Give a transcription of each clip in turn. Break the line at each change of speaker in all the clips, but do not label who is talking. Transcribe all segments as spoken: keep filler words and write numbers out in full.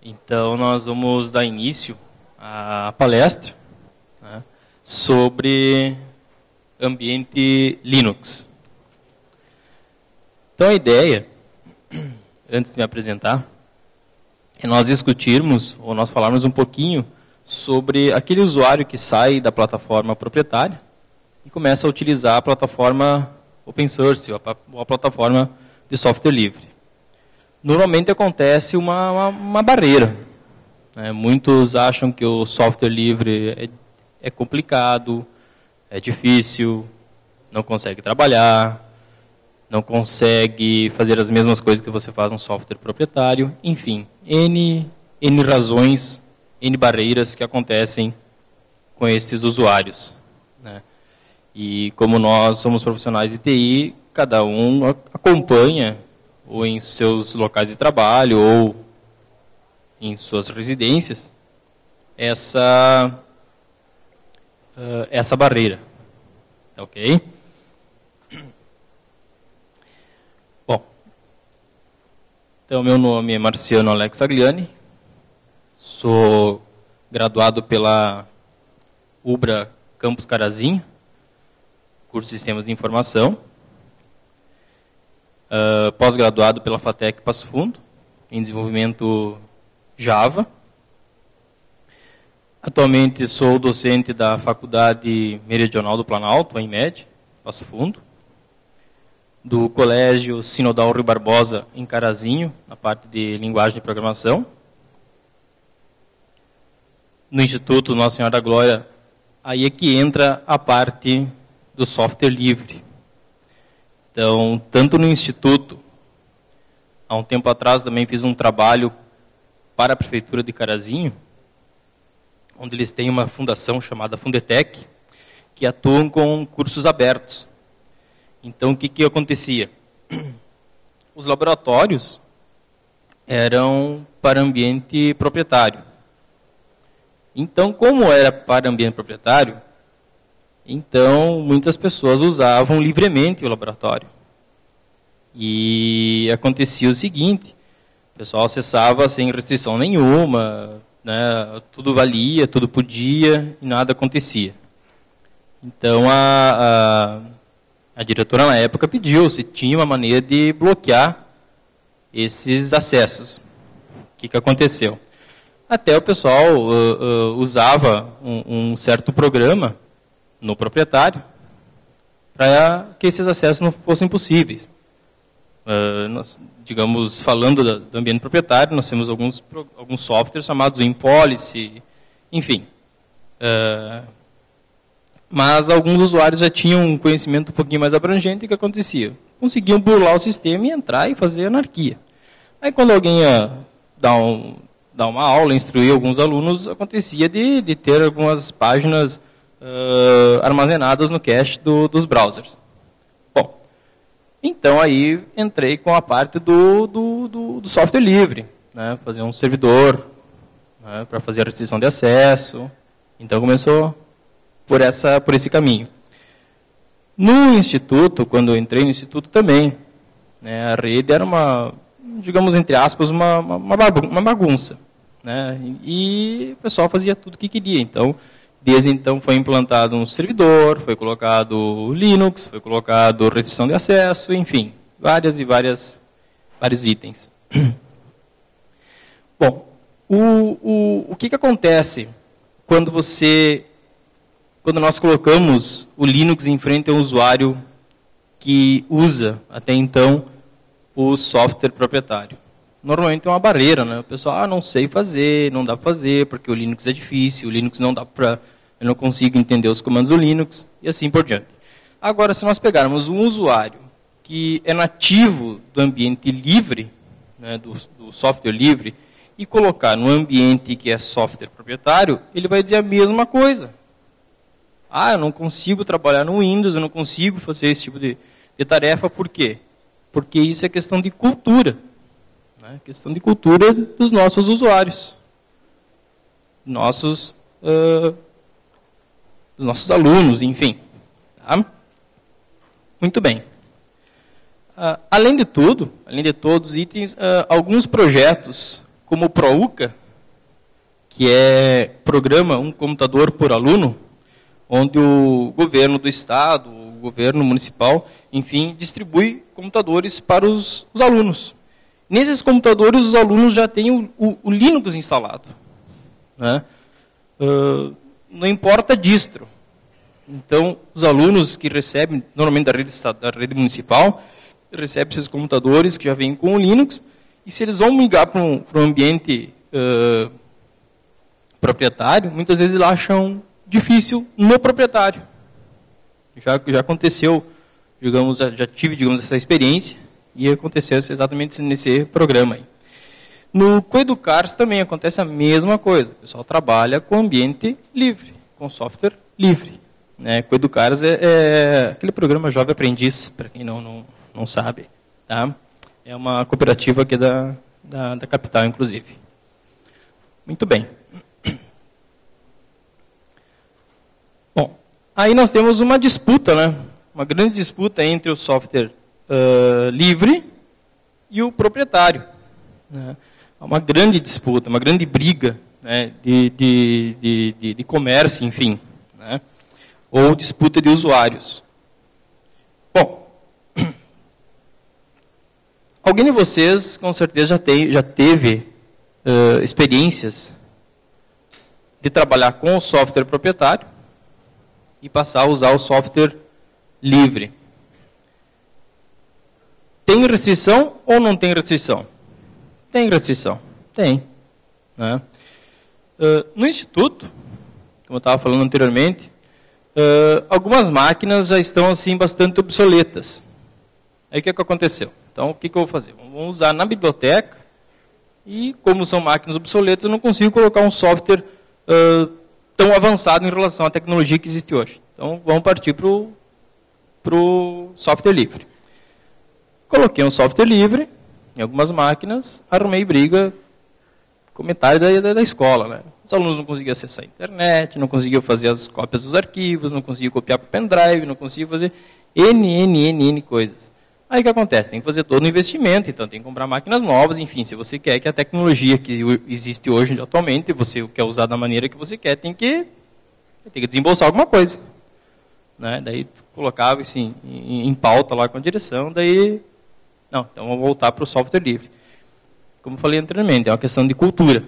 Então, nós vamos dar início à palestra, né, sobre ambiente Linux. Então, a ideia, antes de me apresentar, é nós discutirmos, ou nós falarmos um pouquinho sobre aquele usuário que sai da plataforma proprietária e começa a utilizar a plataforma open source, ou a, ou a plataforma de software livre. Normalmente acontece uma, uma, uma barreira. Né? Muitos acham que o software livre é, é complicado, é difícil, não consegue trabalhar, não consegue fazer as mesmas coisas que você faz no software proprietário. Enfim, N, N razões, N barreiras que acontecem com esses usuários. Né? E como nós somos profissionais de T I, cada um acompanha ou em seus locais de trabalho, ou em suas residências, essa, uh, essa barreira. Ok? Bom, então meu nome é Marciano Alex Agliani, sou graduado pela Ubra Campus Carazinho, curso de Sistemas de Informação, Uh, pós-graduado pela FATEC Passo Fundo, em desenvolvimento Java. Atualmente sou docente da Faculdade Meridional do Planalto, a IMED, Passo Fundo. Do Colégio Sinodal Rui Barbosa, em Carazinho, na parte de linguagem de programação. No Instituto Nossa Senhora da Glória, aí é que entra a parte do software livre. Então, tanto no Instituto, há um tempo atrás também fiz um trabalho para a Prefeitura de Carazinho, onde eles têm uma fundação chamada Fundetec, que atuam com cursos abertos. Então, o que, que acontecia? Os laboratórios eram para ambiente proprietário. Então, como era para ambiente proprietário, então, muitas pessoas usavam livremente o laboratório. E acontecia o seguinte, o pessoal acessava sem restrição nenhuma, né, tudo valia, tudo podia, e nada acontecia. Então, a, a, a diretora na época pediu se tinha uma maneira de bloquear esses acessos. O que, que aconteceu? Até o pessoal uh, uh, usava um, um certo programa no proprietário, para que esses acessos não fossem possíveis. Uh, nós, digamos, falando da, do ambiente proprietário, nós temos alguns, alguns softwares chamados InPolicy, enfim. Uh, mas alguns usuários já tinham um conhecimento um pouquinho mais abrangente. E o que acontecia? Conseguiam burlar o sistema e entrar e fazer anarquia. Aí quando alguém ia dar, um, dar uma aula, instruir alguns alunos, acontecia de, de ter algumas páginas Uh, armazenadas no cache do, dos browsers. Bom, então aí entrei com a parte do, do, do, do software livre, né, fazer um servidor, né, para fazer a restrição de acesso. Então começou por, essa, por esse caminho. No Instituto, quando eu entrei no Instituto também, né, a rede era uma, digamos entre aspas, uma, uma bagunça. Né, e o pessoal fazia tudo o que queria. Então, desde então foi implantado um servidor, foi colocado Linux, foi colocado restrição de acesso, enfim, várias e várias, vários itens. Bom, o, o, o que, que acontece quando você, quando nós colocamos o Linux em frente a um usuário que usa até então o software proprietário? Normalmente é uma barreira, né? O pessoal, ah, não sei fazer, não dá para fazer, porque o Linux é difícil, o Linux não dá para, eu não consigo entender os comandos do Linux, e assim por diante. Agora, se nós pegarmos um usuário que é nativo do ambiente livre, né, do, do software livre, e colocar no ambiente que é software proprietário, ele vai dizer a mesma coisa. Ah, eu não consigo trabalhar no Windows, eu não consigo fazer esse tipo de, de tarefa, por quê? Porque isso é questão de cultura. Questão de cultura dos nossos usuários, nossos, uh, dos nossos alunos, enfim. Tá? Muito bem. Uh, além de tudo, além de todos os itens, uh, alguns projetos como o ProUCA, que é Programa Um Computador por Aluno, onde o governo do estado, o governo municipal, enfim, distribui computadores para os, os alunos. Nesses computadores, os alunos já têm o, o, o Linux instalado, né? Uh, não importa a distro. Então, os alunos que recebem, normalmente da rede, da rede municipal, recebem esses computadores que já vêm com o Linux, e se eles vão migrar para um, para um ambiente uh, proprietário, muitas vezes eles acham difícil no proprietário. Já, já aconteceu, digamos, já tive, digamos, essa experiência, e aconteceu exatamente nesse programa aí. No Coeducars também acontece a mesma coisa. O pessoal trabalha com ambiente livre, com software livre. Né? Coeducars é, é aquele programa Jovem Aprendiz, para quem não, não, não sabe. Tá? É uma cooperativa aqui da, da, da capital, inclusive. Muito bem. Bom, aí nós temos uma disputa, né? Uma grande disputa entre o software uh, livre e o proprietário. Né? Uma grande disputa, uma grande briga, né, de, de, de, de, de comércio, enfim, né, ou disputa de usuários. Bom, alguém de vocês, com certeza, já, tem, já teve uh, experiências de trabalhar com o software proprietário e passar a usar o software livre. Tem restrição ou não tem restrição? Tem restrição? Tem. Né? Uh, no Instituto, como eu estava falando anteriormente, uh, algumas máquinas já estão assim bastante obsoletas. Aí o que, que aconteceu? Então, o que, que eu vou fazer? Vamos usar na biblioteca, e como são máquinas obsoletas, eu não consigo colocar um software uh, tão avançado em relação à tecnologia que existe hoje. Então, vamos partir para o software livre. Coloquei um software livre em algumas máquinas, arrumei briga com metade da, da, da escola. Né? Os alunos não conseguiam acessar a internet, não conseguiam fazer as cópias dos arquivos, não conseguiam copiar para o pendrive, não conseguiam fazer N, N, N, N coisas. Aí o que acontece? Tem que fazer todo o investimento, então tem que comprar máquinas novas, enfim, se você quer que a tecnologia que existe hoje atualmente, você quer usar da maneira que você quer, tem que, tem que desembolsar alguma coisa. Né? Daí colocava isso em, em, em pauta lá com a direção, daí... Não, então vamos voltar para o software livre. Como eu falei anteriormente, é uma questão de cultura.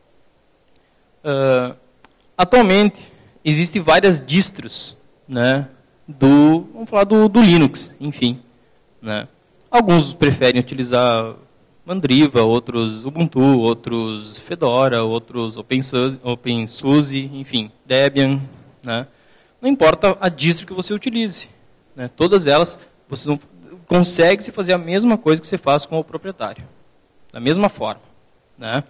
Uh, atualmente, existem várias distros, né, do, vamos falar do, do Linux, enfim. Né. Alguns preferem utilizar Mandriva, outros Ubuntu, outros Fedora, outros OpenSUSE, OpenSUSE, enfim, Debian. Né. Não importa a distro que você utilize. Né, todas elas, você não consegue se fazer a mesma coisa que você faz com o proprietário. Da mesma forma. Né?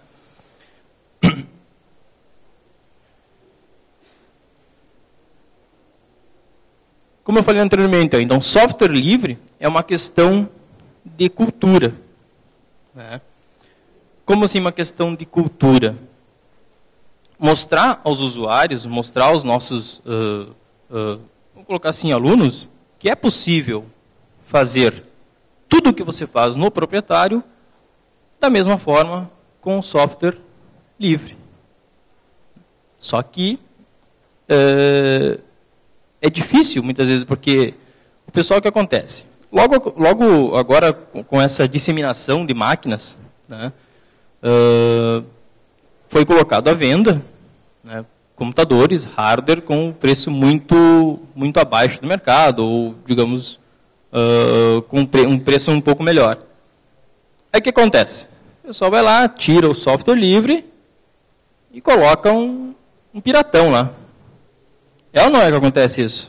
Como eu falei anteriormente, então, software livre é uma questão de cultura. Né? Como assim uma questão de cultura? Mostrar aos usuários, mostrar aos nossos, uh, uh, vamos colocar assim, alunos, que é possível fazer tudo o que você faz no proprietário da mesma forma com o software livre. Só que é, é difícil muitas vezes, porque o pessoal, o que acontece? Logo, logo agora, com essa disseminação de máquinas, né, uh, foi colocado à venda, né, computadores, hardware com preço muito, muito abaixo do mercado, ou, digamos, Uh, com um preço um pouco melhor. Aí o que acontece? O pessoal vai lá, tira o software livre e coloca um, um piratão lá. É ou não é que acontece isso?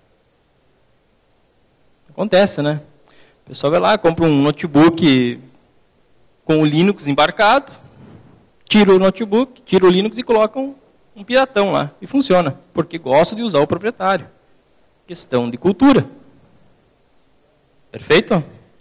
Acontece, né? O pessoal vai lá, compra um notebook com o Linux embarcado, tira o notebook, tira o Linux e coloca um, um piratão lá. E funciona, porque gosta de usar o proprietário. Questão de cultura. Perfeito?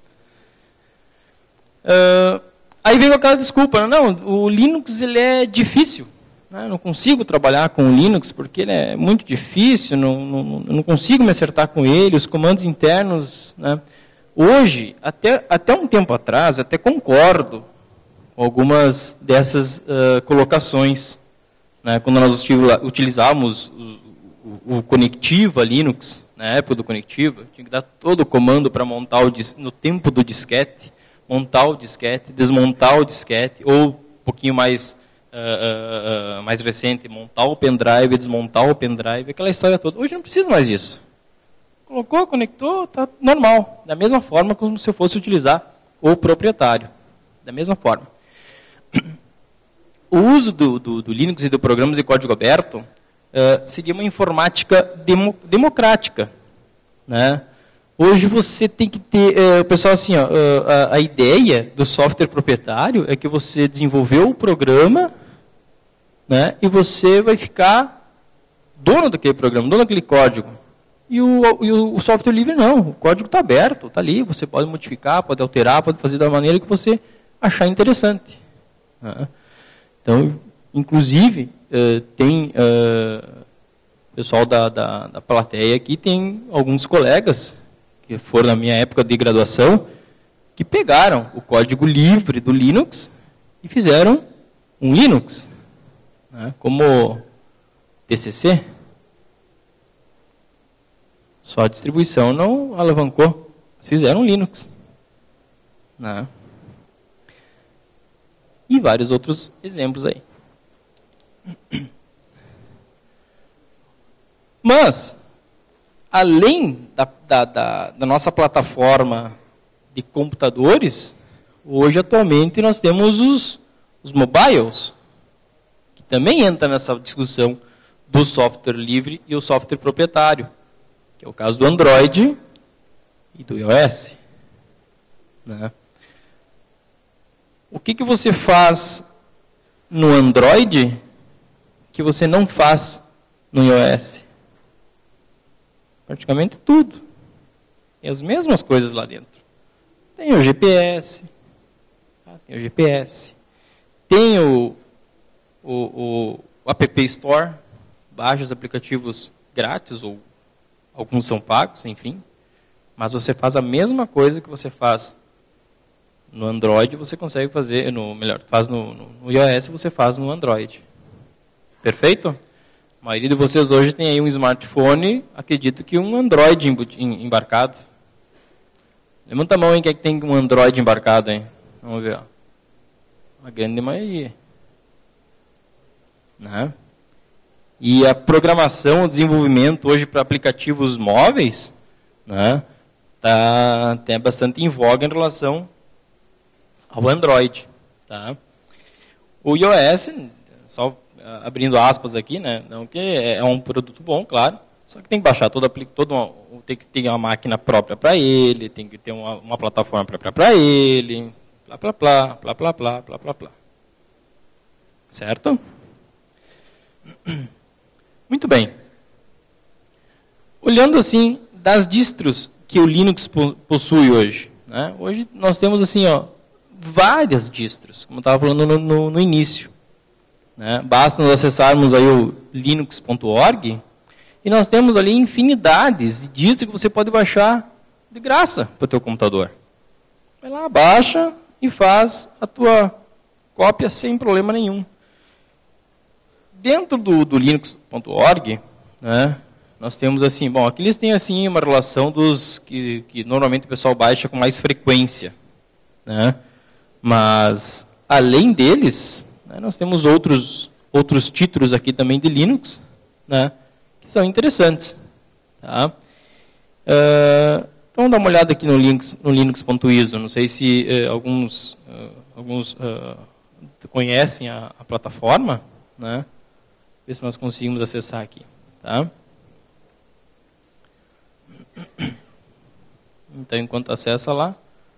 Uh, aí vem aquela desculpa, não, o Linux ele é difícil, né? Não consigo trabalhar com o Linux porque ele é muito difícil, não, não, não consigo me acertar com ele, os comandos internos. Né? Hoje, até, até um tempo atrás, eu até concordo algumas dessas uh, colocações. Né? Quando nós utilizávamos o, o, o Conectiva Linux, na época do Conectiva, tinha que dar todo o comando para montar, o dis, no tempo do disquete, montar o disquete, desmontar o disquete, ou um pouquinho mais, uh, uh, mais recente, montar o pendrive, desmontar o pendrive, aquela história toda. Hoje não precisa mais disso. Colocou, conectou, está normal. Da mesma forma como se eu fosse utilizar o proprietário. Da mesma forma. O uso do, do, do Linux e do programas de código aberto uh, seria uma informática demo, democrática. Né? Hoje você tem que ter... Uh, pessoal, assim, ó, uh, a, a ideia do software proprietário é que você desenvolveu o programa, né, e você vai ficar dono daquele programa, dono daquele código. E o, e o software livre não, o código está aberto, está ali, você pode modificar, pode alterar, pode fazer da maneira que você achar interessante. Né? Então, inclusive, uh, tem uh, pessoal da, da, da plateia aqui, tem alguns colegas, que foram na minha época de graduação, que pegaram o código livre do Linux e fizeram um Linux, né, como T C C. Só a distribuição não alavancou. Eles fizeram Linux. Né? E vários outros exemplos aí. Mas, além da, da, da, da nossa plataforma de computadores, hoje, atualmente, nós temos os, os mobiles, que também entra nessa discussão do software livre e o software proprietário. Que é o caso do Android e do iOS. Né? O que, que você faz no Android que você não faz no iOS? Praticamente tudo. Tem as mesmas coisas lá dentro. Tem o G P S. Tá? Tem o G P S. Tem o, o, o, o App Store. Baixa os aplicativos grátis ou alguns são pagos, enfim. Mas você faz a mesma coisa que você faz no Android, você consegue fazer, no, melhor, faz no, no, no iOS, você faz no Android. Perfeito? A maioria de vocês hoje tem aí um smartphone, acredito que um Android embarcado. Levanta a mão, hein, quem é que tem um Android embarcado, hein? Vamos ver. Ó. A grande maioria. Né? E a programação, o desenvolvimento hoje para aplicativos móveis, né, tá até bastante em voga em relação ao Android. Tá? O iOS, só abrindo aspas aqui, né, não que é um produto bom, claro, só que tem que baixar todo, todo uma, tem que ter uma máquina própria para ele, tem que ter uma, uma plataforma própria para ele, blá, blá, blá, blá, blá, blá, blá, blá, blá. Certo? Muito bem. Olhando assim das distros que o Linux possui hoje, né? Hoje nós temos assim, ó, várias distros, como eu estava falando no, no, no início. Né? Basta nós acessarmos aí o linux ponto org e nós temos ali infinidades de distros que você pode baixar de graça para o teu computador. Vai lá, baixa e faz a tua cópia sem problema nenhum. Dentro do, do linux ponto org, né, nós temos assim, bom, aqui eles têm assim uma relação dos que, que normalmente o pessoal baixa com mais frequência, né, mas além deles, né, nós temos outros outros títulos aqui também de Linux, né, que são interessantes, tá? Uh, vamos dar uma olhada aqui no linux no linux ponto i s o. Não sei se uh, alguns uh, alguns uh, conhecem a, a plataforma, né? Ver se nós conseguimos acessar aqui. Tá? Então, enquanto acessa lá,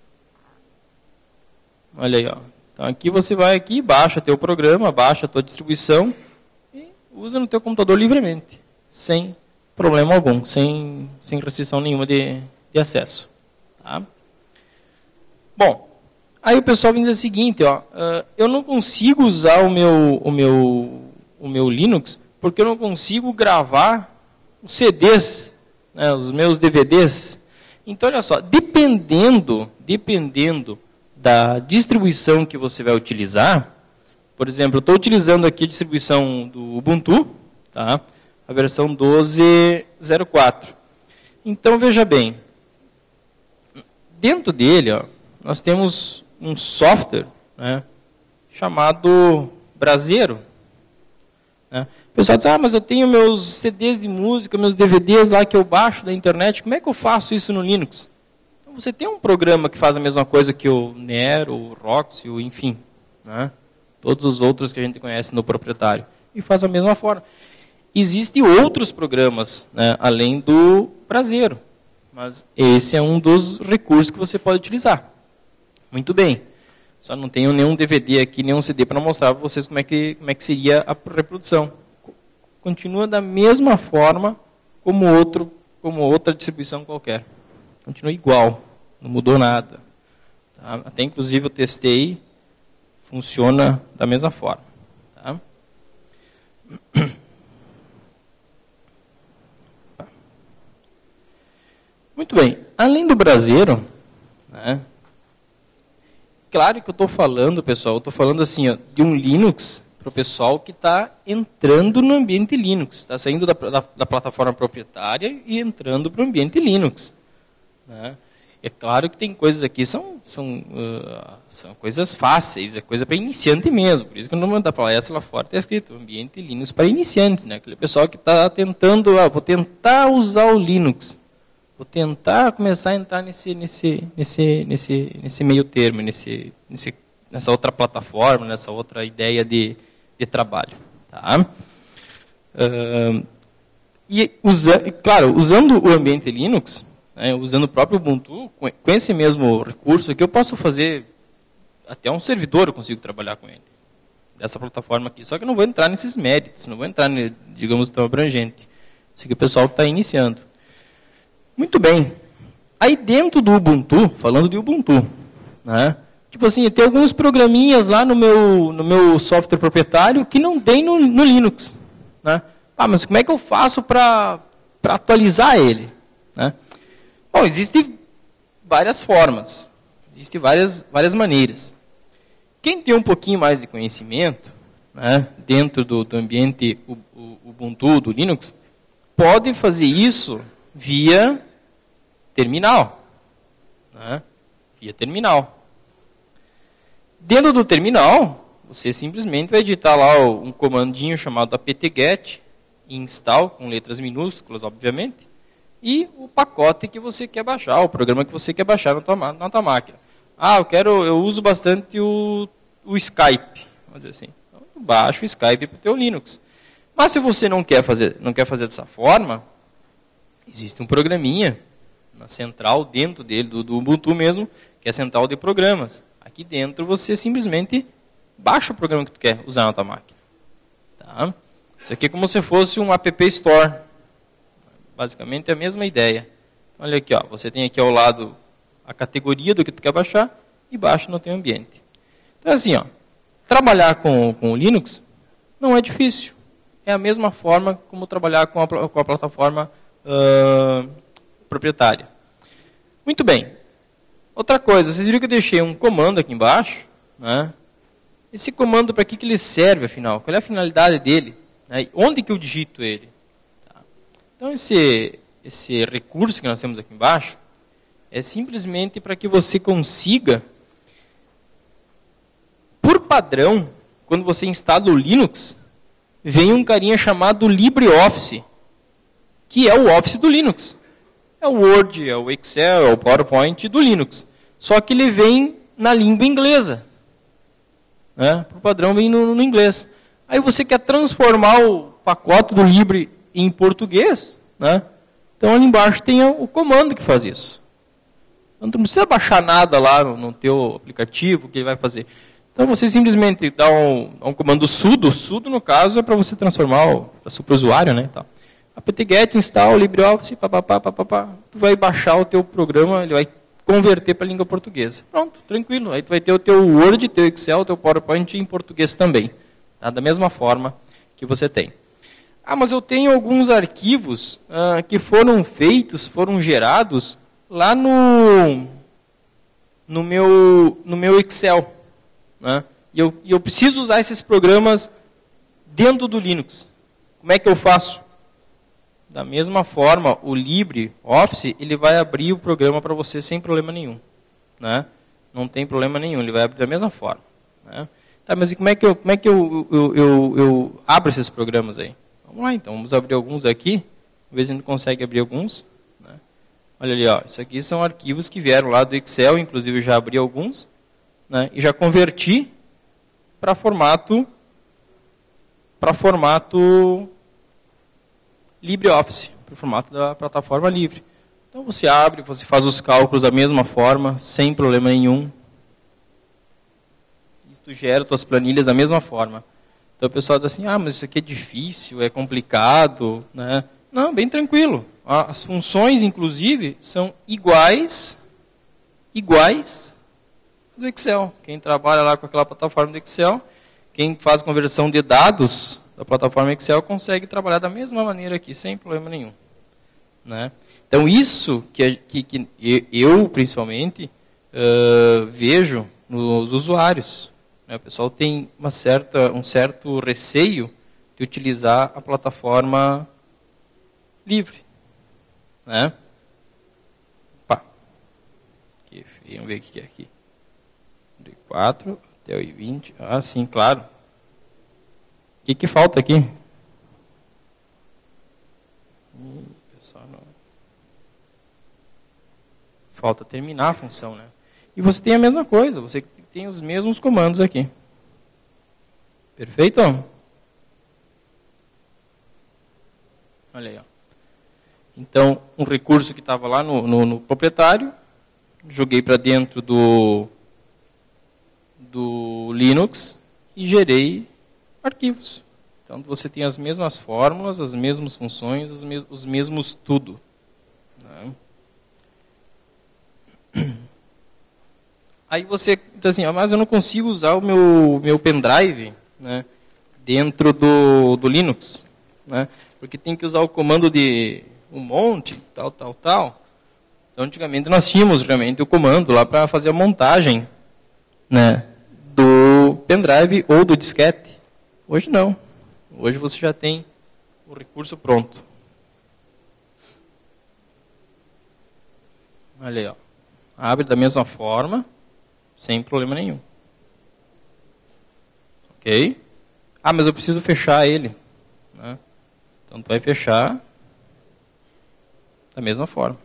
olha aí, ó. Então, aqui você vai aqui, baixa teu programa, baixa a tua distribuição e usa no teu computador livremente, sem problema algum, sem, sem restrição nenhuma de, de acesso. Tá? Bom, aí o pessoal vem dizer o seguinte, ó, uh, eu não consigo usar o meu, o meu o meu Linux, porque eu não consigo gravar os C Ds, né, os meus D V Ds. Então, olha só, dependendo, dependendo da distribuição que você vai utilizar, por exemplo, eu estou utilizando aqui a distribuição do Ubuntu, tá? A versão doze ponto zero quatro. Então, veja bem, dentro dele, ó, nós temos um software, né, chamado Braseiro. Né? O pessoal diz, ah, mas eu tenho meus C Ds de música, meus D V Ds lá que eu baixo da internet, como é que eu faço isso no Linux? Então, você tem um programa que faz a mesma coisa que o Nero, o Roxy, o, enfim, né? Todos os outros que a gente conhece no proprietário, e faz a mesma forma. Existem outros programas, né, além do Braseiro, mas esse é um dos recursos que você pode utilizar. Muito bem. Só não tenho nenhum D V D aqui, nenhum C D para mostrar para vocês como é, que, como é que seria a reprodução. Continua da mesma forma como, outro, como outra distribuição qualquer. Continua igual, não mudou nada. Tá? Até inclusive eu testei, funciona da mesma forma. Tá? Muito bem. Além do Braseiro, né, claro que eu estou falando, pessoal, eu estou falando assim, ó, de um Linux para o pessoal que está entrando no ambiente Linux, está saindo da, da, da plataforma proprietária e entrando para o ambiente Linux. Né? É claro que tem coisas aqui, são, são, uh, são coisas fáceis, é coisa para iniciante mesmo, por isso que no nome da palestra lá fora está escrito ambiente Linux para iniciantes, né? Aquele pessoal que está tentando, ah, vou tentar usar o Linux. Vou tentar começar a entrar nesse, nesse, nesse, nesse, nesse meio termo, nesse, nesse, nessa outra plataforma, nessa outra ideia de, de trabalho. Tá? Uh, e, usa, claro, usando o ambiente Linux, né, usando o próprio Ubuntu, com, com esse mesmo recurso aqui, eu posso fazer até um servidor, eu consigo trabalhar com ele. Dessa plataforma aqui. Só que eu não vou entrar nesses méritos, não vou entrar, digamos, tão abrangente. Isso aqui o pessoal está iniciando. Muito bem. Aí dentro do Ubuntu, falando de Ubuntu, né, tipo assim, tem alguns programinhas lá no meu, no meu software proprietário que não tem no, no Linux. Né? Ah, mas como é que eu faço para atualizar ele? Né? Bom, existem várias formas, existem várias, várias maneiras. Quem tem um pouquinho mais de conhecimento, né, dentro do, do ambiente Ubuntu, do Linux, pode fazer isso via terminal. Né? Via terminal. Dentro do terminal, você simplesmente vai digitar lá um comandinho chamado apt-get, install, com letras minúsculas, obviamente, e o pacote que você quer baixar, o programa que você quer baixar na tua, na tua máquina. Ah, eu, quero, eu uso bastante o, o Skype. Vamos dizer assim. Então, baixa o Skype para o teu Linux. Mas se você não quer fazer, não quer fazer dessa forma, existe um programinha na central, dentro dele, do, do Ubuntu mesmo, que é a central de programas. Aqui dentro você simplesmente baixa o programa que tu quer usar na tua máquina. Tá? Isso aqui é como se fosse um App Store. Basicamente é a mesma ideia. Olha aqui, ó, você tem aqui ao lado a categoria do que tu quer baixar e baixa no teu ambiente. Então assim, ó, trabalhar com, com o Linux não é difícil. É a mesma forma como trabalhar com a, com a plataforma Uh, proprietária. Muito bem. Outra coisa, vocês viram que eu deixei um comando aqui embaixo. Né? Esse comando, para que, que ele serve, afinal? Qual é a finalidade dele? Né? Onde que eu digito ele? Tá. Então, esse, esse recurso que nós temos aqui embaixo é simplesmente para que você consiga, por padrão, quando você instala o Linux, vem um carinha chamado LibreOffice, que é o Office do Linux. É o Word, é o Excel, é o PowerPoint do Linux. Só que ele vem na língua inglesa. Né? Por padrão vem no, no inglês. Aí você quer transformar o pacote do Libre em português. Né? Então ali embaixo tem o comando que faz isso. Então não precisa baixar nada lá no, no teu aplicativo que ele vai fazer. Então você simplesmente dá um, um comando sudo. Sudo no caso é para você transformar o super-usuário, né? Então, apt-get, install, LibreOffice, papapá, papapá. Tu vai baixar o teu programa, ele vai converter para a língua portuguesa. Pronto, tranquilo. Aí tu vai ter o teu Word, teu Excel, teu PowerPoint em português também. Tá? Da mesma forma que você tem. Ah, mas eu tenho alguns arquivos ah, que foram feitos, foram gerados lá no, no meu, no meu Excel. Né? E, eu, e eu preciso usar esses programas dentro do Linux. Como é que eu faço? Da mesma forma, o LibreOffice, ele vai abrir o programa para você sem problema nenhum. Né? Não tem problema nenhum, ele vai abrir da mesma forma. Né? Tá, mas e como é que, eu, como é que eu, eu, eu, eu abro esses programas aí? Vamos lá, então. Vamos abrir alguns aqui. Talvez a gente consegue abrir alguns. Né? Olha ali, ó. Isso aqui são arquivos que vieram lá do Excel. Inclusive, eu já abri alguns. Né? E já converti para formato, para formato LibreOffice. Para o formato da plataforma livre. Então, você abre, você faz os cálculos da mesma forma, sem problema nenhum. Tu gera tuas planilhas da mesma forma. Então o pessoal diz assim, ah, mas isso aqui é difícil, é complicado. Né? Não, bem tranquilo. As funções, inclusive, são iguais, iguais do Excel. Quem trabalha lá com aquela plataforma do Excel, quem faz conversão de dados da plataforma Excel, consegue trabalhar da mesma maneira aqui, sem problema nenhum. Né? Então isso que, que, que eu, principalmente, uh, vejo nos usuários. O pessoal tem uma certa, um certo receio de utilizar a plataforma livre. Né? Opa. Aqui, vamos ver o que é aqui. Do i quatro até o i vinte. Ah, sim, claro. O que, que falta aqui? Hum, pessoal, não. Falta terminar a função, né? E você tem a mesma coisa, você tem os mesmos comandos aqui. Perfeito? Olha aí. Ó. Então, um recurso que estava lá no, no, no proprietário, joguei para dentro do, do Linux e gerei arquivos. Então, você tem as mesmas fórmulas, as mesmas funções, os, mes os mesmos tudo. Né? Aí você diz assim, ah, mas eu não consigo usar o meu, meu pendrive, né, dentro do, do Linux, né, porque tem que usar o comando de um monte, tal, tal, tal. Então, antigamente nós tínhamos realmente o comando lá para fazer a montagem, né, do pendrive ou do disquete. Hoje não. Hoje você já tem o recurso pronto. Olha aí, ó. Abre da mesma forma. Sem problema nenhum. Ok? Ah, mas eu preciso fechar ele. Né? Então, tu vai fechar da mesma forma.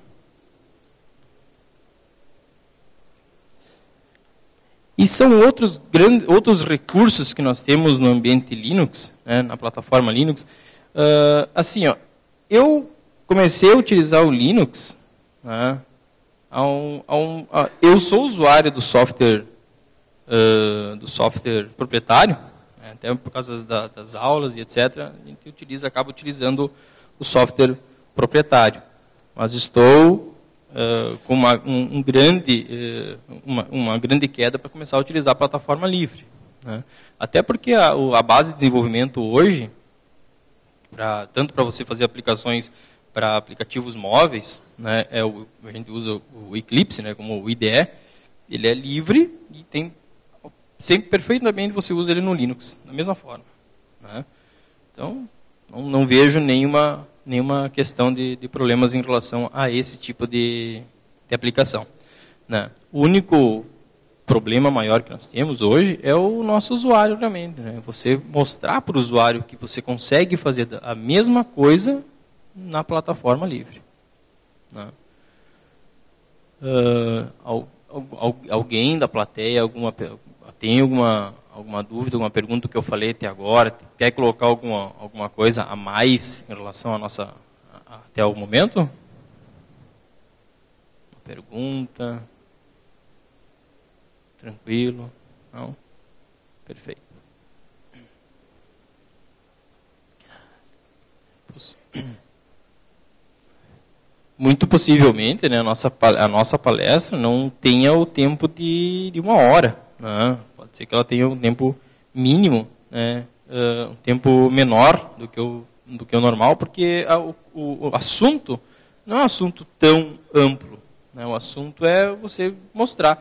E são outros, grandes, outros recursos que nós temos no ambiente Linux, né, na plataforma Linux. Uh, assim, ó, eu comecei a utilizar o Linux... Né, A um, a um, a, eu sou usuário do software, uh, do software proprietário, né, até por causa das, das aulas e etcétera. A gente utiliza, acaba utilizando o software proprietário. Mas estou uh, com uma, um, um grande, uh, uma, uma grande queda para começar a utilizar a plataforma livre. Né. Até porque a, a base de desenvolvimento hoje, pra, tanto para você fazer aplicações para aplicativos móveis, né, é o, a gente usa o Eclipse, né, como o I D E, ele é livre e tem sempre perfeitamente você usa ele no Linux, da mesma forma. Né. Então, não, não vejo nenhuma, nenhuma questão de, de problemas em relação a esse tipo de, de aplicação. Né. O único problema maior que nós temos hoje é o nosso usuário realmente. Né. Você mostrar para o usuário que você consegue fazer a mesma coisa na plataforma livre. Né? Uh, al, al, alguém da plateia alguma, tem alguma, alguma dúvida, alguma pergunta que eu falei até agora? Quer colocar alguma, alguma coisa a mais em relação à nossa, a, até o momento? Uma pergunta? Tranquilo? Não? Perfeito. Muito possivelmente, né, a, nossa, a nossa palestra não tenha o tempo de, de uma hora. Né? Pode ser que ela tenha um tempo mínimo, né, uh, um tempo menor do que o, do que o normal, porque a, o, o assunto não é um assunto tão amplo. Né? O assunto é você mostrar.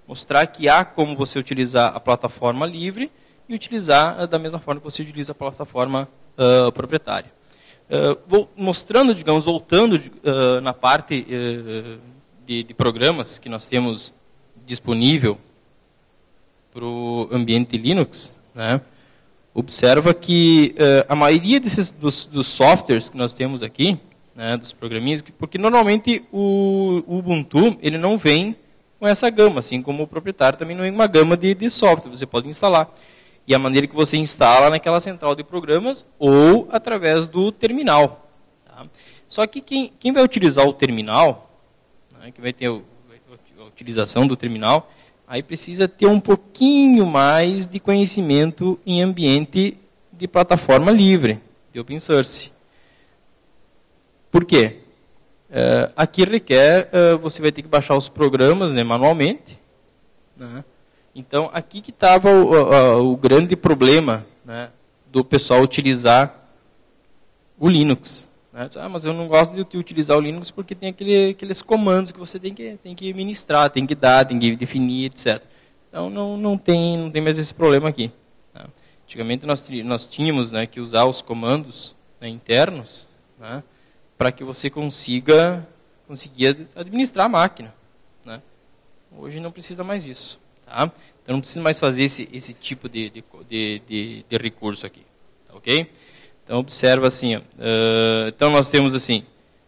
Mostrar que há como você utilizar a plataforma livre e utilizar da mesma forma que você utiliza a plataforma uh, proprietária. Uh, vou mostrando, digamos, voltando uh, na parte uh, de, de programas que nós temos disponível para o ambiente Linux, né? Observa que uh, a maioria desses, dos, dos softwares que nós temos aqui, né, dos programinhas, porque normalmente o, o Ubuntu ele não vem com essa gama, assim como o proprietário também não vem uma gama de, de software, você pode instalar. E a maneira que você instala naquela central de programas ou através do terminal. Tá? Só que quem, quem vai utilizar o terminal, né, que vai ter o, a utilização do terminal, aí precisa ter um pouquinho mais de conhecimento em ambiente de plataforma livre, de open source. Por quê? Uh, aqui requer, uh, você vai ter que baixar os programas, né, manualmente. Né? Então, aqui que estava o, o, o grande problema, né, do pessoal utilizar o Linux. Né? Ah, mas eu não gosto de utilizar o Linux porque tem aquele, aqueles comandos que você tem que, tem que ministrar, tem que dar, tem que definir, etcétera. Então, não, não, tem, não tem mais esse problema aqui. Né? Antigamente, nós, nós tínhamos, né, que usar os comandos, né, internos, né, para que você consiga conseguir administrar a máquina. Né? Hoje não precisa mais isso. Tá? Então não precisa mais fazer esse, esse tipo de, de, de, de recurso aqui. Tá, ok? Então observa assim. Ó, uh, então nós temos assim,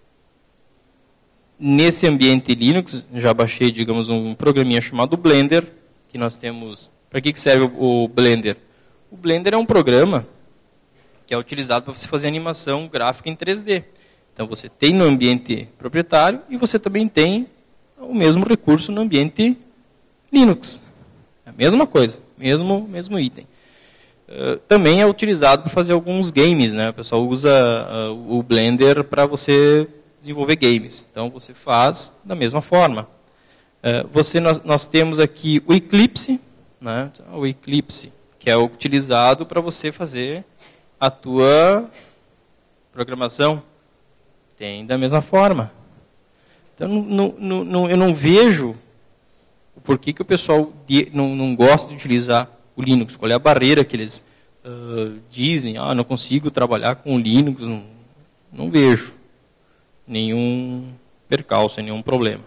nesse ambiente Linux, já baixei, digamos, um programinha chamado Blender, que nós temos. Para que, que serve o, o Blender? O Blender é um programa que é utilizado para você fazer animação gráfica em três D. Então, você tem no ambiente proprietário e você também tem o mesmo recurso no ambiente Linux. É a mesma coisa, mesmo, mesmo item. Uh, também é utilizado para fazer alguns games. Né? O pessoal usa uh, o Blender para você desenvolver games. Então, você faz da mesma forma. Uh, você, nós, nós temos aqui o Eclipse, né? O Eclipse, que é utilizado para você fazer a tua programação. Tem da mesma forma. Então, não, não, não, eu não vejo o porquê que o pessoal de, não, não gosta de utilizar o Linux. Qual é a barreira que eles uh, dizem, ah, não consigo trabalhar com o Linux. Não, não vejo nenhum percalço, nenhum problema.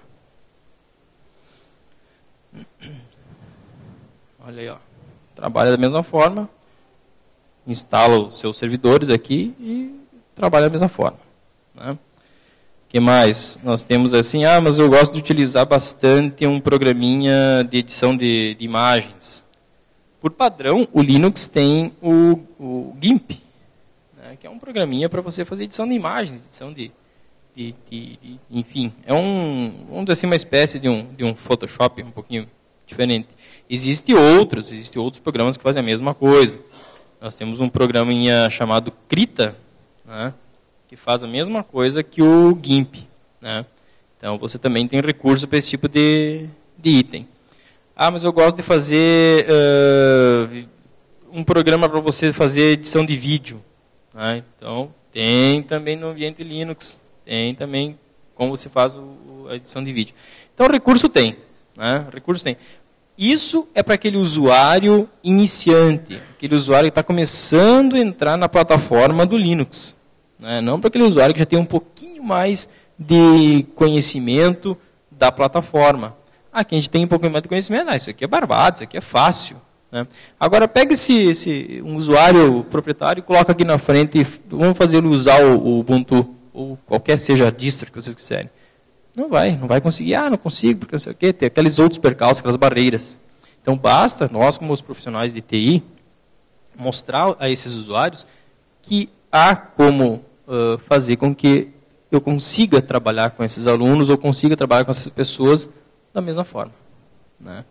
Olha aí, ó. Trabalha da mesma forma, instala os seus servidores aqui e trabalha da mesma forma. O que mais? Nós temos assim, ah, mas eu gosto de utilizar bastante um programinha de edição de, de imagens. Por padrão, o Linux tem o, o GIMP, né, que é um programinha para você fazer edição de imagens, edição de, de, de, de enfim, é um, vamos dizer assim, uma espécie de um, de um Photoshop um pouquinho diferente. Existem outros, existem outros programas que fazem a mesma coisa. Nós temos um programinha chamado Krita, né, que faz a mesma coisa que o GIMP. Né? Então, você também tem recurso para esse tipo de, de item. Ah, mas eu gosto de fazer uh, um programa para você fazer edição de vídeo. Né? Então, tem também no ambiente Linux. Tem também como você faz o, a edição de vídeo. Então, recurso tem. Né? Recurso tem. Isso é para aquele usuário iniciante. Aquele usuário que está começando a entrar na plataforma do Linux. Né? Não para aquele usuário que já tem um pouquinho mais de conhecimento da plataforma. Aqui a gente tem um pouquinho mais de conhecimento, ah, isso aqui é barbado, isso aqui é fácil. Né? Agora pega esse, esse um usuário proprietário e coloca aqui na frente, vamos fazer ele usar o, o Ubuntu, ou qualquer seja a distro que vocês quiserem. Não vai, não vai conseguir, ah, não consigo, porque não sei o quê, tem aqueles outros percalços, aquelas barreiras. Então basta, nós como os profissionais de T I, mostrar a esses usuários que há como Uh, fazer com que eu consiga trabalhar com esses alunos ou consiga trabalhar com essas pessoas da mesma forma. Né?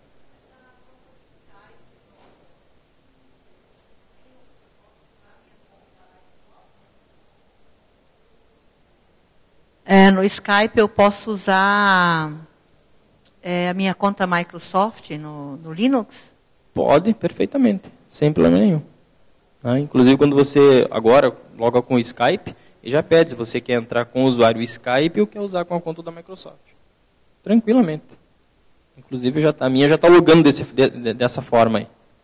É, no Skype eu posso usar é, a minha conta Microsoft no, no Linux?
Pode, perfeitamente, sem problema nenhum. Né? Inclusive quando você, agora, logo com o Skype, ele já pede se você quer entrar com o usuário Skype ou quer usar com a conta da Microsoft. Tranquilamente. Inclusive, já, a minha já está logando desse, de, dessa forma aí.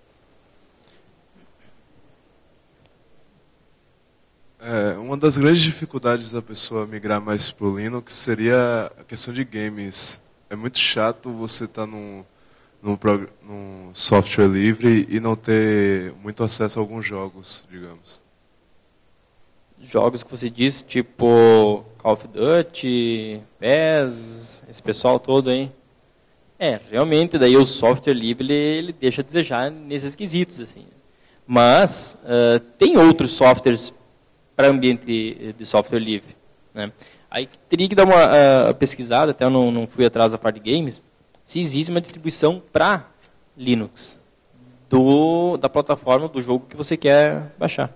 É, uma das grandes dificuldades da pessoa migrar mais para o Linux seria a questão de games. É muito chato você estar tá num, num, num software livre e não ter muito acesso a alguns jogos, digamos.
Jogos que você diz, tipo Call of Duty, P E S, esse pessoal todo aí. É, realmente, daí o software livre ele, ele deixa a desejar nesses quesitos, assim. Mas uh, tem outros softwares para ambiente de software livre, né? Aí teria que dar uma uh, pesquisada, até eu não, não fui atrás da parte de games, se existe uma distribuição para Linux do, da plataforma do jogo que você quer baixar.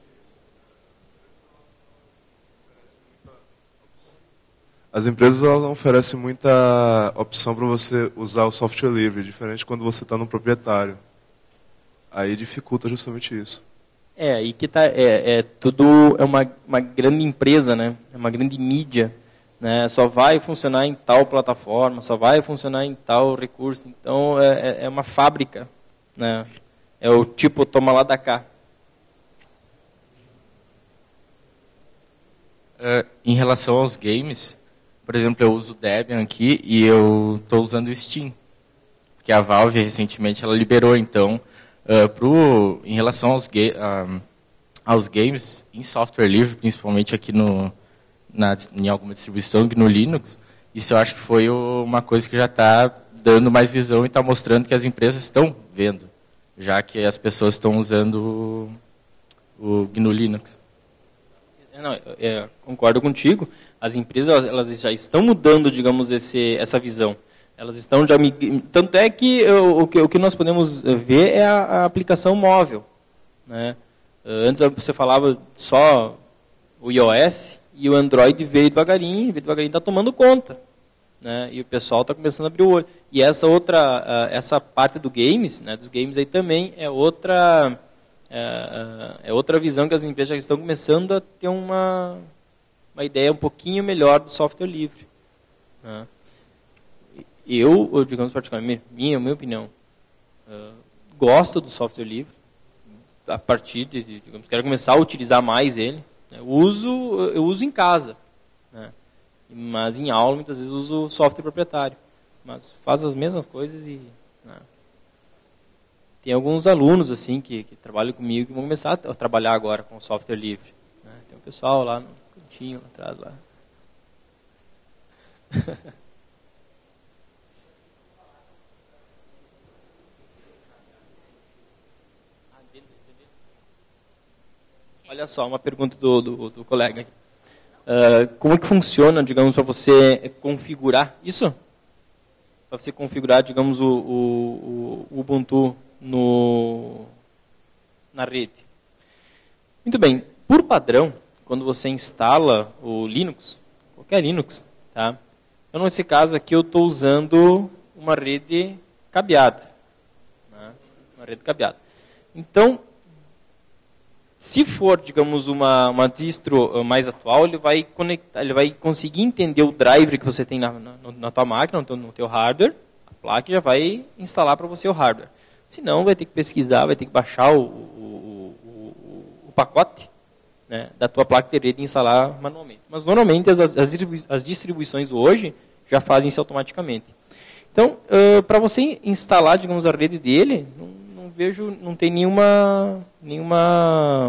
As empresas elas não oferecem muita opção para você usar o software livre, diferente quando você está no proprietário. Aí dificulta justamente isso.
É, aí que tá, é, é tudo é uma, uma grande empresa, né? É uma grande mídia, né? Só vai funcionar em tal plataforma, só vai funcionar em tal recurso. Então é, é uma fábrica, né? É o tipo toma lá da cá.
Uh, em relação aos games, por exemplo, eu uso o Debian aqui e eu estou usando o Steam, porque a Valve recentemente ela liberou, então. Uh, pro, em relação aos, ga uh, aos games em software livre, principalmente aqui no, na, em alguma distribuição no Linux, isso eu acho que foi o, uma coisa que já está dando mais visão e está mostrando que as empresas estão vendo, já que as pessoas estão usando o, o G N U Linux.
Não, é, concordo contigo. As empresas elas já estão mudando, digamos, esse, essa visão. Elas estão já tanto é que o, o que o que nós podemos ver é a, a aplicação móvel, né? Antes você falava só o iOS e o Android veio devagarinho, veio devagarinho está tomando conta, né? E o pessoal está começando a abrir o olho. E essa outra essa parte do games, né, dos games aí também é outra é, é outra visão que as empresas já estão começando a ter uma uma ideia um pouquinho melhor do software livre, né? Eu, eu, digamos particularmente, minha, minha opinião, uh, gosto do software livre, a partir de, de, digamos, quero começar a utilizar mais ele. Né? Eu uso, eu uso em casa, né? Mas em aula muitas vezes uso software proprietário, mas faz as mesmas coisas e, né? Tem alguns alunos assim que, que trabalham comigo que vão começar a trabalhar agora com software livre, né? Tem um pessoal lá no cantinho, lá atrás lá. Olha só, uma pergunta do, do, do colega aqui. Uh, como é que funciona, digamos, para você configurar isso? Para você configurar, digamos, o, o, o Ubuntu no, na rede. Muito bem. Por padrão, quando você instala o Linux, qualquer Linux, tá? Então, nesse caso aqui, eu estou usando uma rede cabeada. Né? Uma rede cabeada. Então, se for, digamos, uma, uma distro mais atual, ele vai conectar, ele vai conseguir entender o driver que você tem na, na, na tua máquina, no teu, no teu hardware, a placa já vai instalar para você o hardware. Se não, vai ter que pesquisar, vai ter que baixar o, o, o, o pacote, né, da tua placa de rede e instalar manualmente. Mas normalmente as, as, as distribuições hoje já fazem isso automaticamente. Então, uh, para você instalar, digamos, a rede dele, não, vejo, não tem nenhuma, nenhuma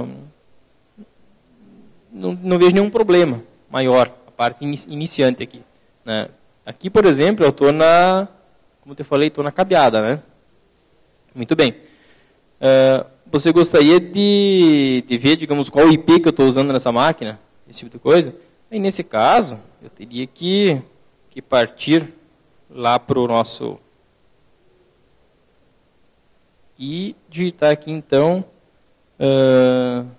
não, não vejo nenhum problema maior, a parte iniciante aqui, né? Aqui, por exemplo, eu estou na, como eu te falei, estou na cabeada, né? Muito bem. Uh, você gostaria de, de ver, digamos, qual I P que eu estou usando nessa máquina? Esse tipo de coisa? Aí, nesse caso, eu teria que, que partir lá para o nosso... E digitar aqui, então, uh,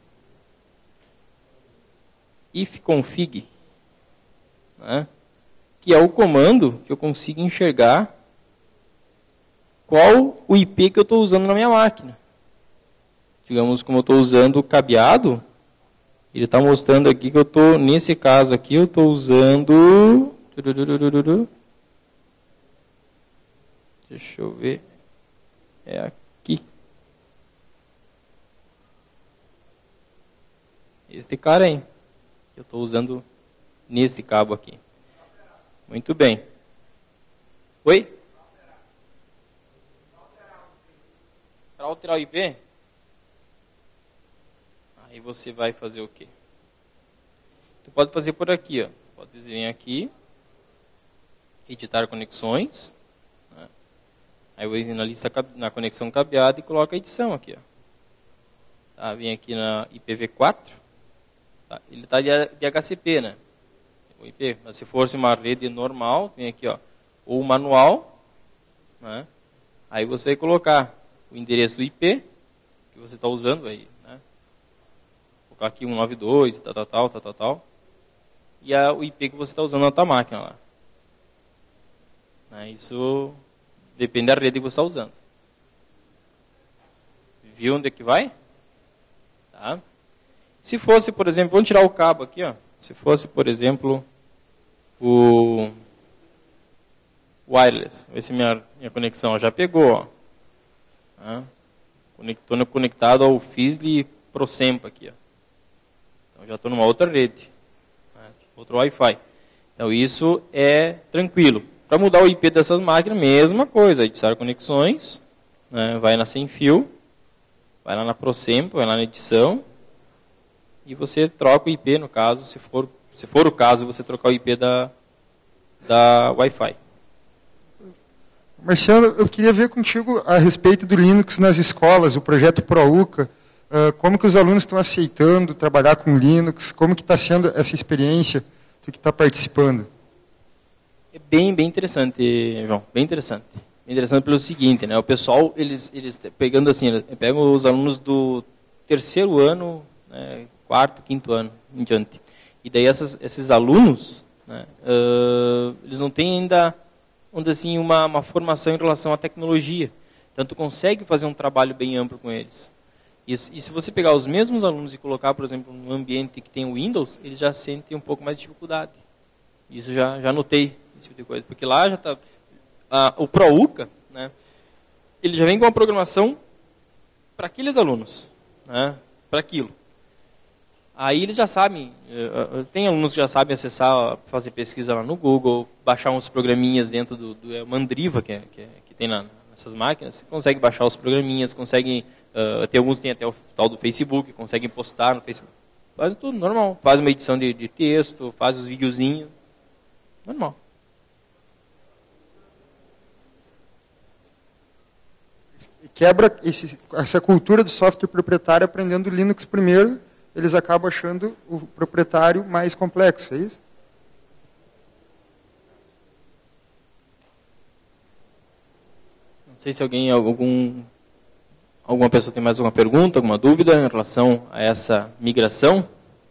ifconfig, né, que é o comando que eu consigo enxergar qual o I P que eu estou usando na minha máquina. Digamos, como eu estou usando o cabeado, ele está mostrando aqui que eu estou, nesse caso aqui, eu estou usando... Deixa eu ver. É aqui. Este cara aí. Que eu estou usando neste cabo aqui. Muito bem. Oi? Para alterar o I P? Aí você vai fazer o quê? Tu pode fazer por aqui, ó. Pode vir aqui, editar conexões, né? Aí eu vou na lista na conexão cabeada e coloco a edição aqui, ó. Tá, vem aqui na I P v quatro, tá? Ele está de, de H C P, né? O I P, mas se fosse uma rede normal, vem aqui, ó, ou manual, né? Aí você vai colocar o endereço do I P que você está usando aí, né? Vou colocar aqui cento e noventa e dois, tal, tal, tal, tal, tal, tal. E a, o I P que você está usando na tua máquina lá. Né? Isso depende da rede que você está usando. Viu onde é que vai? Tá? Se fosse, por exemplo, vamos tirar o cabo aqui, ó. Se fosse, por exemplo, o wireless, ver se minha, minha conexão já pegou, ó. Tá? Estou conectado ao Fizzly ProSempa aqui, ó. Então já estou numa outra rede, né? Outro Wi-Fi. Então isso é tranquilo. Para mudar o I P dessas máquinas, mesma coisa, editar conexões, né? Vai na sem fio, vai lá na ProSempa, vai lá na edição, e você troca o I P, no caso, se for, se for o caso, você trocar o I P da, da Wi-Fi.
Marcelo, eu queria ver contigo a respeito do Linux nas escolas, o projeto ProUca. Uh, como que os alunos estão aceitando trabalhar com Linux? Como que está sendo essa experiência, tu que está participando?
É bem, bem interessante, João, bem interessante. Bem interessante pelo seguinte, né? O pessoal, eles, eles pegando assim, eles pegam os alunos do terceiro ano, né, quarto, quinto ano, em diante. E daí essas, esses alunos, né, uh, eles não têm ainda, vamos dizer assim, uma, uma formação em relação à tecnologia. Então, tu consegue fazer um trabalho bem amplo com eles. E, e se você pegar os mesmos alunos e colocar, por exemplo, num ambiente que tem o Windows, eles já sentem um pouco mais de dificuldade. Isso já, já notei, esse tipo de coisa. Porque lá já está... O ProUca, né, ele já vem com uma programação para aqueles alunos, né, para aquilo. Aí eles já sabem, tem alunos que já sabem acessar, fazer pesquisa lá no Google, baixar uns programinhas dentro do, do Mandriva, que, é, que, é, que tem na, nessas máquinas, consegue baixar os programinhas, conseguem, uh, tem alguns que tem até o tal do Facebook, conseguem postar no Facebook. Faz tudo normal, faz uma edição de, de texto, faz os videozinhos, normal.
Quebra esse, essa cultura do software proprietário aprendendo Linux primeiro, eles acabam achando o proprietário mais complexo, é isso?
Não sei se alguém, algum, alguma pessoa tem mais alguma pergunta, alguma dúvida em relação a essa migração?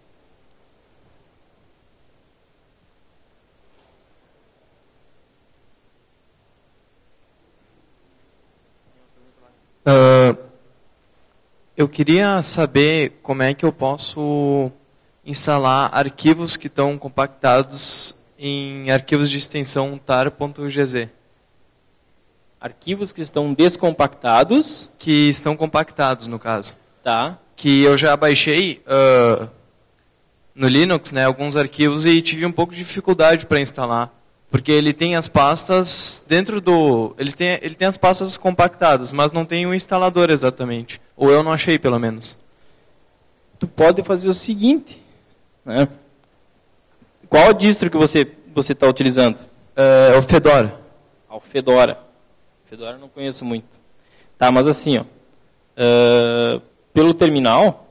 Uh, eu queria saber como é que eu posso instalar arquivos que estão compactados em arquivos de extensão tar.gz.
Arquivos que estão descompactados?
Que estão compactados, no caso.
Tá.
Que eu já baixei uh, no Linux, né, alguns arquivos e tive um pouco de dificuldade para instalar. Porque ele tem as pastas dentro do... Ele tem, ele tem as pastas compactadas, mas não tem o instalador exatamente. Ou eu não achei, pelo menos.
Tu pode fazer o seguinte, né? Qual distro que você você está utilizando?
É o Fedora.
Ah, o Fedora. Fedora eu não conheço muito. Tá, mas assim, ó, uh, pelo terminal...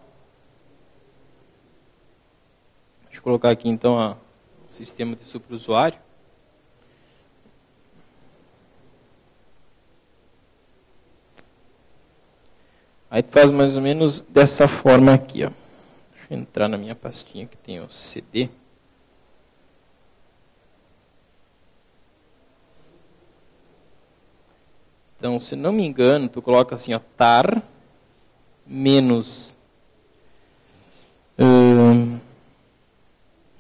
Deixa eu colocar aqui, então, a, o sistema de superusuário. Aí tu faz mais ou menos dessa forma aqui, ó. Deixa eu entrar na minha pastinha que tem o C D. Então, se não me engano, tu coloca assim, ó, tar menos hum,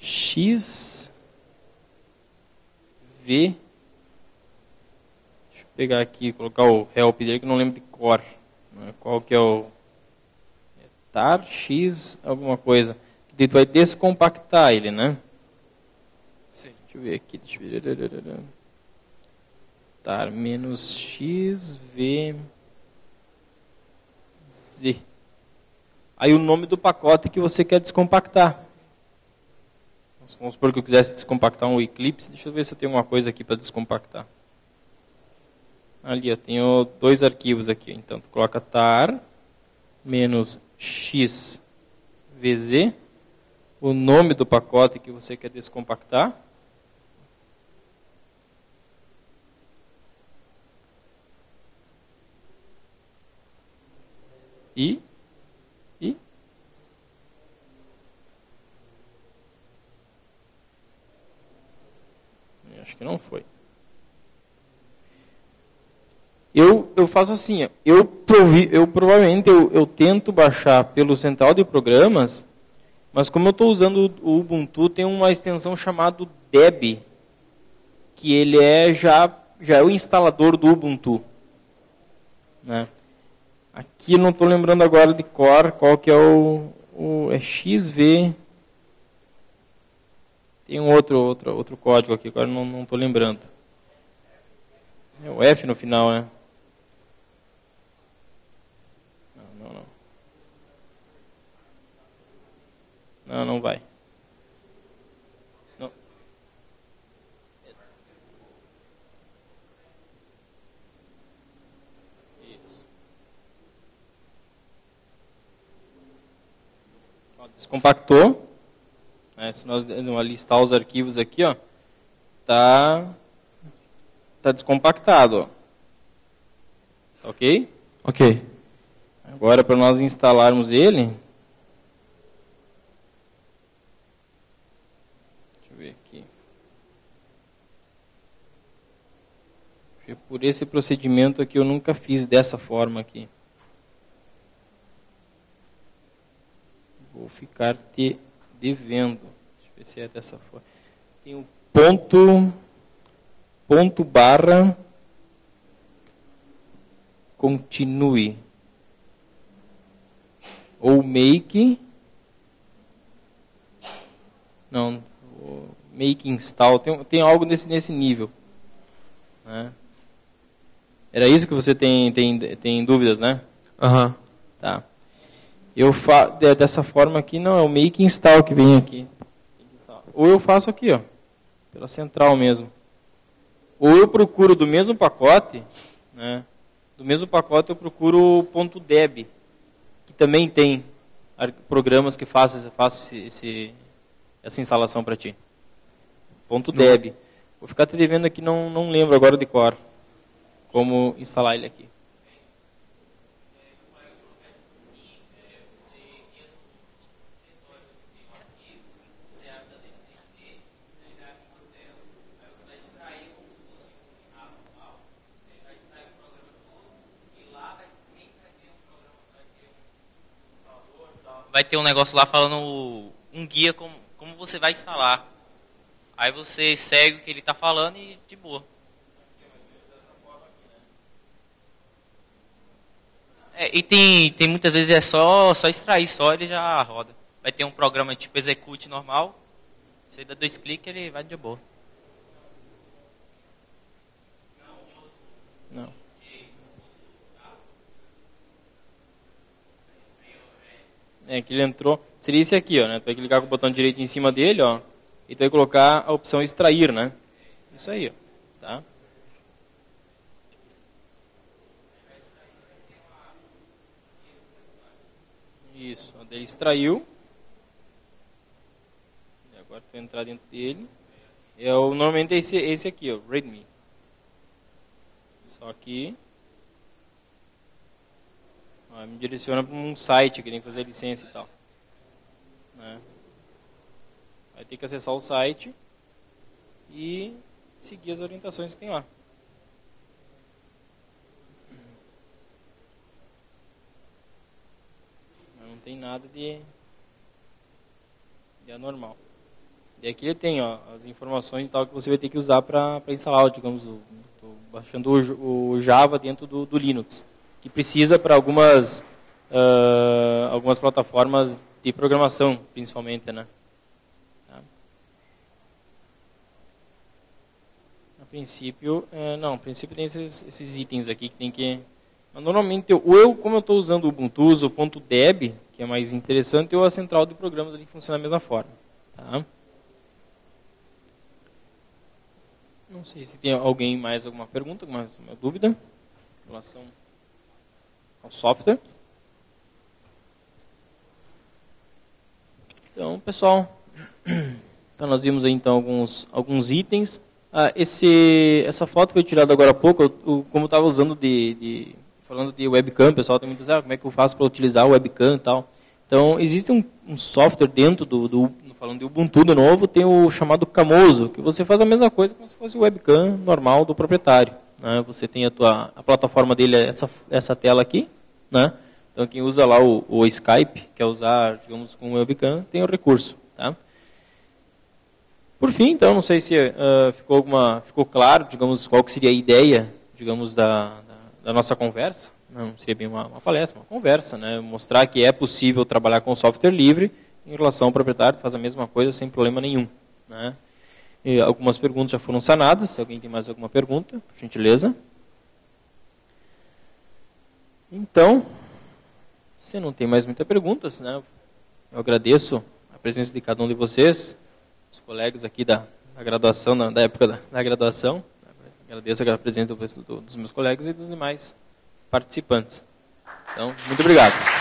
x v. Deixa eu pegar aqui e colocar o help dele, que eu não lembro de cor. Né? Qual que é o... É tar, x, alguma coisa. Ele vai descompactar ele, né?
Sim.
Deixa eu ver aqui. Deixa eu ver. Tar menos x, v, z. Aí o nome do pacote que você quer descompactar. Vamos supor que eu quisesse descompactar um Eclipse. Deixa eu ver se eu tenho alguma coisa aqui para descompactar. Ali, eu tenho dois arquivos aqui. Então, tu coloca tar menos x vz, o nome do pacote que você quer descompactar. E, e acho que não foi. Eu, eu faço assim, ó, eu, provi, eu provavelmente eu, eu tento baixar pelo central de programas, mas como eu estou usando o Ubuntu, tem uma extensão chamada Deb, que ele é já, já é o instalador do Ubuntu. Né? Aqui não estou lembrando agora de cor, qual que é o, o é X V. Tem um outro, outro, outro código aqui, agora não estou lembrando. É o F no final, né? Não, não, não. Não, não vai. Não. Isso. Ó, descompactou. É, se nós listar os arquivos aqui, ó, tá, tá descompactado, ó. Ok?
Ok.
Agora, para nós instalarmos ele, deixa eu ver aqui. Por esse procedimento aqui eu nunca fiz dessa forma aqui. Vou ficar te devendo. Deixa eu ver se é dessa forma. Tem o ponto, ponto barra, continue. Ou make. Não, make install. Tem, tem algo nesse, nesse nível. Né? Era isso que você tem, tem, tem dúvidas, né?
Aham. Uhum.
Tá. Eu fa dessa forma aqui, não, é o make install que vem aqui. Ou eu faço aqui, ó, pela central mesmo. Ou eu procuro do mesmo pacote, né? Do mesmo pacote eu procuro o .deb, que também tem programas que façam, façam esse, esse, essa instalação para ti. .deb. Vou ficar te devendo aqui, não, não lembro agora de cor como instalar ele aqui.
Vai ter um negócio lá falando um guia como, como você vai instalar. Aí você segue o que ele está falando e de boa. É, e tem, tem muitas vezes é só, só extrair, só ele já roda. Vai ter um programa tipo execute normal. Você dá dois cliques e ele vai de boa.
Não. É, que ele entrou. Seria esse aqui, ó, né? Tu vai clicar com o botão direito em cima dele, ó, e tu vai colocar a opção extrair, né? Isso aí, ó, tá? Isso, ele extraiu. E agora tu vai entrar dentro dele. É o, normalmente é esse, esse aqui, ó, readme. Só que ó, me direciona para um site que tem que fazer licença e tal. Né? Vai ter que acessar o site e seguir as orientações que tem lá. Não tem nada de, de anormal. E aqui ele tem ó, as informações e tal que você vai ter que usar para instalar, digamos, o, baixando o, o Java dentro do, do Linux, que precisa para algumas, uh, algumas plataformas de programação, principalmente, né? Tá. A princípio, uh, não, a princípio tem esses, esses itens aqui que tem que... Normalmente, eu, eu como eu estou usando o Ubuntu, uso o .deb, que é mais interessante, ou a central de programas ali que funciona da mesma forma. Tá? Não sei se tem alguém mais alguma pergunta, alguma, alguma dúvida em relação ao software. Então, pessoal, então nós vimos aí então alguns, alguns itens. Ah, esse, essa foto foi tirada agora há pouco, eu, eu, como eu estava usando de, de, falando de webcam, o pessoal tem muitas, ah, como é que eu faço para utilizar o webcam e tal. Então, existe um, um software dentro do, do, falando de Ubuntu de novo, tem o chamado Camoso, que você faz a mesma coisa como se fosse o webcam normal do proprietário. Né? Você tem a, tua, a plataforma dele, essa, essa tela aqui, né? Então, quem usa lá o, o Skype, quer usar, digamos, com o webcam, tem o recurso. Tá? Por fim, então, não sei se uh, ficou, alguma, ficou claro, digamos, qual que seria a ideia, digamos, da, da, da nossa conversa. Não seria bem uma, uma palestra, uma conversa, né? Mostrar que é possível trabalhar com software livre em relação ao proprietário, faz a mesma coisa sem problema nenhum. Né? E algumas perguntas já foram sanadas, se alguém tem mais alguma pergunta, por gentileza. Então... Se não tem mais muitas perguntas, né, eu agradeço a presença de cada um de vocês, os colegas aqui da, da graduação, na, da época da, da graduação. Agradeço a presença do, do, dos meus colegas e dos demais participantes. Então, muito obrigado.